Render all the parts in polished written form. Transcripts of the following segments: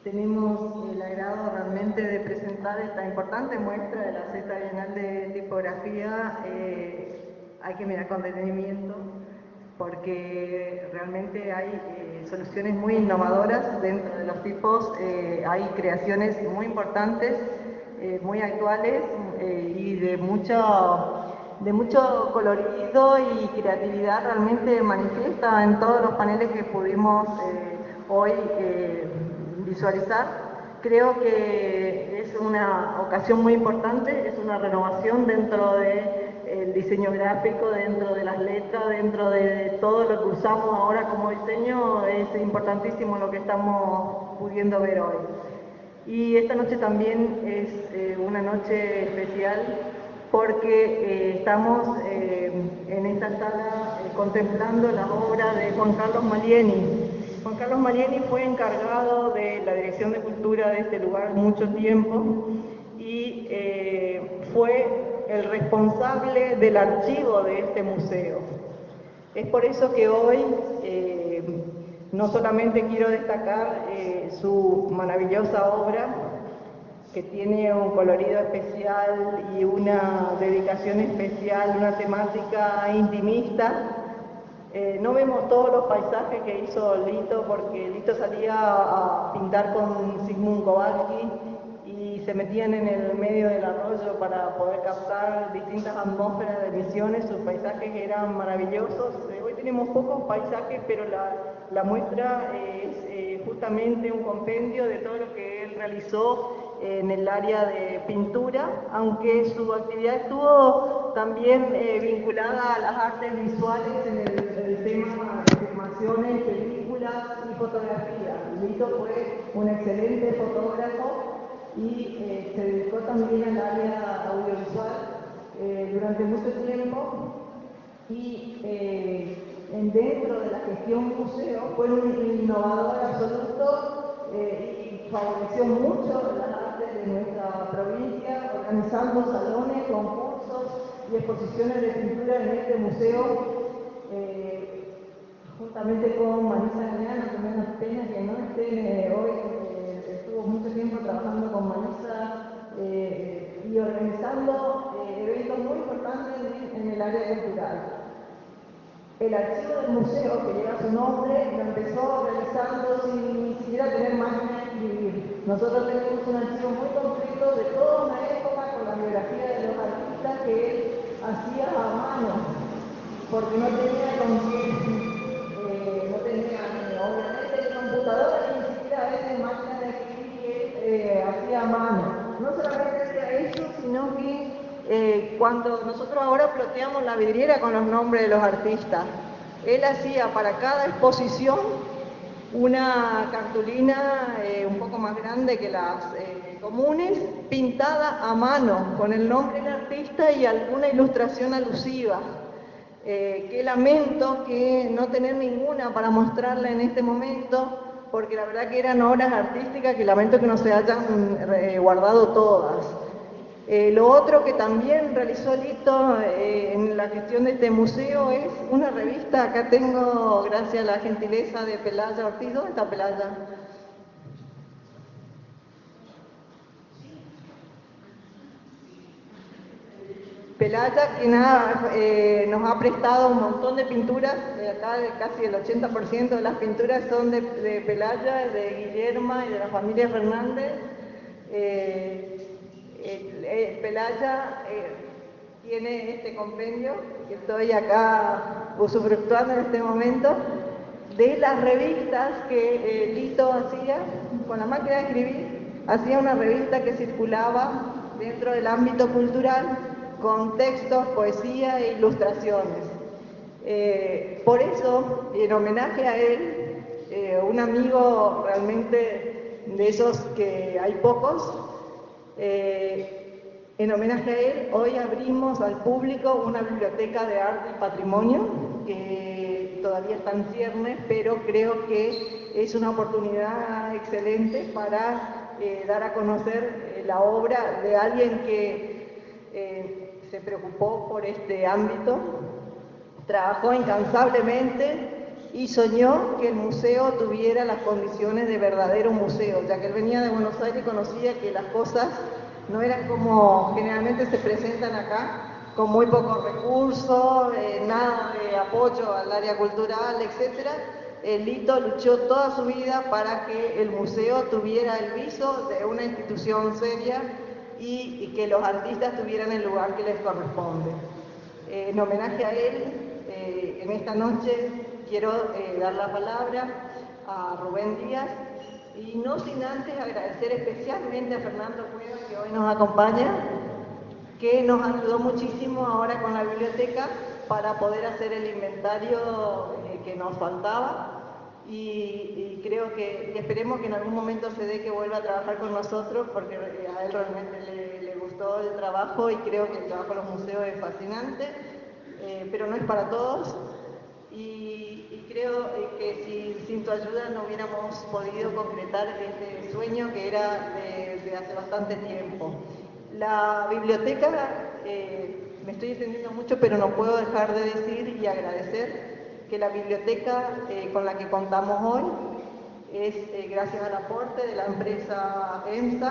Tenemos el agrado realmente de presentar esta importante muestra de la Sexta Bienal de Tipografía. Hay que mirar con detenimiento porque realmente hay soluciones muy innovadoras dentro de los tipos, hay creaciones muy importantes, muy actuales y de mucho colorido y creatividad realmente manifiesta en todos los paneles que pudimos hoy visualizar. Creo que es una ocasión muy importante, es una renovación dentro del diseño gráfico, dentro de las letras, dentro de todo lo que usamos ahora como diseño. Es importantísimo lo que estamos pudiendo ver hoy. Y esta noche también es una noche especial porque estamos en esta sala contemplando la obra de Juan Carlos Malieni. Juan Carlos Malieni fue encargado de la Dirección de Cultura de este lugar mucho tiempo y fue el responsable del archivo de este museo. Es por eso que hoy no solamente quiero destacar su maravillosa obra, que tiene un colorido especial y una dedicación especial, una temática intimista. No vemos todos los paisajes que hizo Lito, porque Lito salía a pintar con Sigmund Kowalski y se metían en el medio del arroyo para poder captar distintas atmósferas de Misiones. Sus paisajes eran maravillosos. Hoy tenemos pocos paisajes, pero la muestra es justamente un compendio de todo lo que él realizó en el área de pintura, aunque su actividad estuvo también vinculada a las artes visuales en el tema de filmaciones, películas y fotografía. Lito fue un excelente fotógrafo y se dedicó también al área audiovisual durante mucho tiempo, y dentro de la gestión museo fue un innovador absoluto y favoreció mucho las artes de nuestra provincia, organizando salones, concursos y exposiciones de pintura en este museo, juntamente con Marisa Galeano. Que me da pena que no esté hoy, estuvo mucho tiempo trabajando con Marisa y organizando eventos muy importantes en el área cultural. El archivo del museo, que lleva su nombre, lo empezó realizando sin ni siquiera tener máquina de escribir. Nosotros tenemos un archivo muy completo de toda una época con la biografía de los artistas que él hacía a mano, porque no tenía obviamente ni computadora, ni siquiera a veces máquinas de escribir que hacía a mano. No solamente hacía eso, sino que cuando nosotros ahora ploteamos la vidriera con los nombres de los artistas, él hacía para cada exposición una cartulina un poco más grande que las comunes, pintada a mano con el nombre del artista y alguna ilustración alusiva. Qué lamento que no tener ninguna para mostrarla en este momento, porque la verdad que eran obras artísticas que lamento que no se hayan guardado todas. Lo otro que también realizó Lito en la gestión de este museo es una revista. Acá tengo, gracias a la gentileza de Pelaya Ortiz. ¿Dónde está Pelaya? Pelaya, que nos ha prestado un montón de pinturas. Acá casi el 80% de las pinturas son de Pelaya, de Guillerma y de la familia Fernández. Pelaya tiene este compendio que estoy acá usufructuando en este momento, de las revistas que Lito hacía con la máquina de escribir. Hacía una revista que circulaba dentro del ámbito cultural con textos, poesía e ilustraciones. Por eso, en homenaje a él, un amigo realmente de esos que hay pocos, en homenaje a él, hoy abrimos al público una biblioteca de arte y patrimonio que todavía está en ciernes, pero creo que es una oportunidad excelente para dar a conocer la obra de alguien que se preocupó por este ámbito, trabajó incansablemente y soñó que el museo tuviera las condiciones de verdadero museo, ya que él venía de Buenos Aires y conocía que las cosas no eran como generalmente se presentan acá, con muy pocos recursos, nada de apoyo al área cultural, etc. Lito luchó toda su vida para que el museo tuviera el viso de una institución seria y que los artistas tuvieran el lugar que les corresponde. En homenaje a él, en esta noche quiero dar la palabra a Rubén Díaz y no sin antes agradecer especialmente a Fernando Cuevas, que hoy nos acompaña, que nos ayudó muchísimo ahora con la biblioteca para poder hacer el inventario que nos faltaba y creo que, y esperemos que en algún momento se dé que vuelva a trabajar con nosotros porque a él realmente le gustó el trabajo y creo que el trabajo en los museos es fascinante, pero no es para todos y creo que sin tu ayuda no hubiéramos podido concretar este sueño que era de hace bastante tiempo. La biblioteca, me estoy extendiendo mucho, pero no puedo dejar de decir y agradecer que la biblioteca con la que contamos hoy es gracias al aporte de la empresa EMSA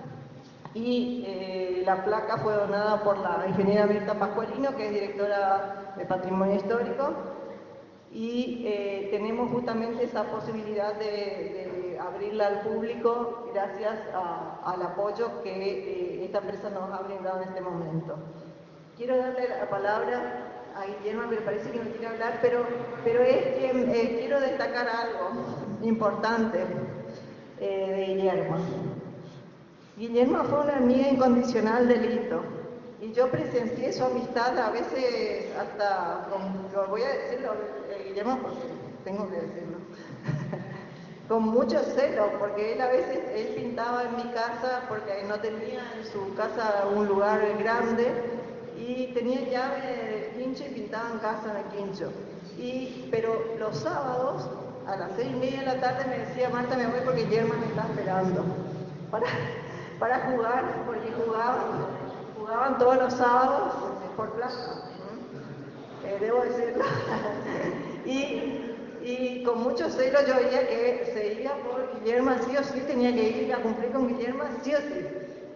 y la placa fue donada por la ingeniera Mirta Pascualino, que es directora de Patrimonio Histórico, y tenemos justamente esa posibilidad de abrirla al público gracias al apoyo que esta empresa nos ha brindado en este momento. Quiero darle la palabra a Guillermo, me parece que no quiere hablar, pero quiero destacar algo importante de Guillermo. Guillermo fue una amiga incondicional de Lito. Y yo presencié su amistad a veces hasta, lo voy a decirlo, Guillermo, porque tengo que decirlo, con mucho celo, porque él a veces, él pintaba en mi casa, porque no tenía en su casa un lugar grande, y tenía llave de quincho y pintaba en casa en el quincho. Pero los sábados, a las 6:30 de la tarde, me decía, Marta, me voy porque Guillermo me está esperando, para jugar, porque jugaban todos los sábados por plaza, debo decirlo. y con mucho celo yo veía que se iba por Guillermo, sí o sí tenía que ir a cumplir con Guillermo, sí o sí.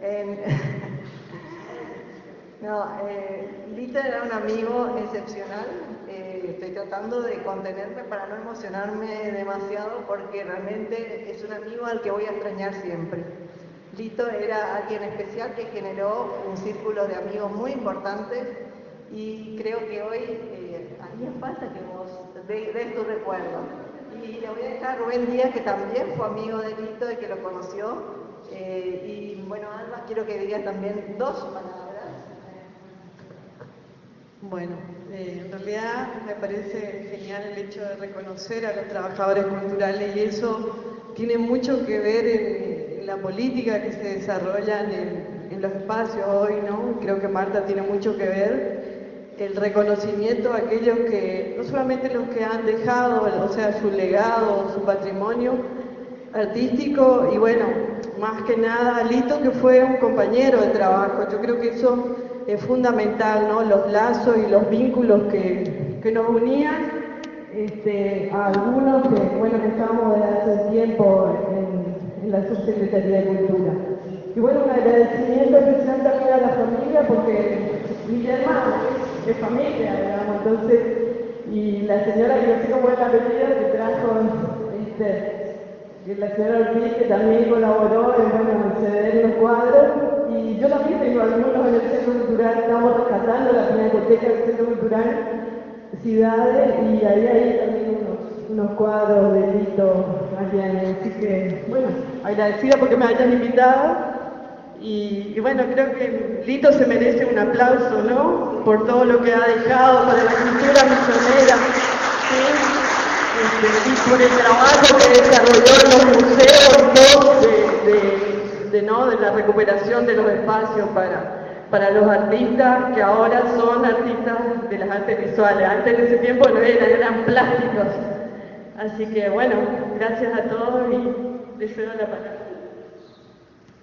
Lito era un amigo excepcional, estoy tratando de contenerme para no emocionarme demasiado porque realmente es un amigo al que voy a extrañar siempre. Lito era alguien especial que generó un círculo de amigos muy importante y creo que hoy haría falta que vos des tu recuerdo. Y le voy a dejar a Rubén Díaz, que también fue amigo de Lito y que lo conoció. Y bueno, Alba, quiero que digas también 2 palabras. Bueno, en realidad me parece genial el hecho de reconocer a los trabajadores culturales y eso tiene mucho que ver en la política que se desarrolla en los espacios hoy, ¿no? Creo que Marta tiene mucho que ver el reconocimiento a aquellos que, no solamente los que han dejado, o sea, su legado, su patrimonio artístico y bueno, más que nada Lito, que fue un compañero de trabajo. Yo creo que eso es fundamental, ¿no? Los lazos y los vínculos que nos unían a algunos que, bueno, que estamos desde hace tiempo en la Subsecretaría de Cultura. Y bueno, un agradecimiento especial también a la familia, porque Guillermo es familia, digamos, entonces, y la señora, que no sé cómo es la apellido, que trajo, que la señora Ortiz, que también colaboró en ceder los cuadros, y yo también tengo algunos en el Centro Cultural, estamos rescatando la pinacoteca del Centro Cultural Ciudades, y ahí hay también unos cuadros de Lito allá, así que, bueno, agradecida porque me hayan invitado, y bueno, creo que Lito se merece un aplauso, ¿no?, por todo lo que ha dejado para la cultura misionera, ¿sí? Y por el trabajo que desarrolló en los museos de la recuperación de los espacios para los artistas que ahora son artistas de las artes visuales. Antes en ese tiempo no eran plásticos. Así que bueno, gracias a todos y les cedo la palabra.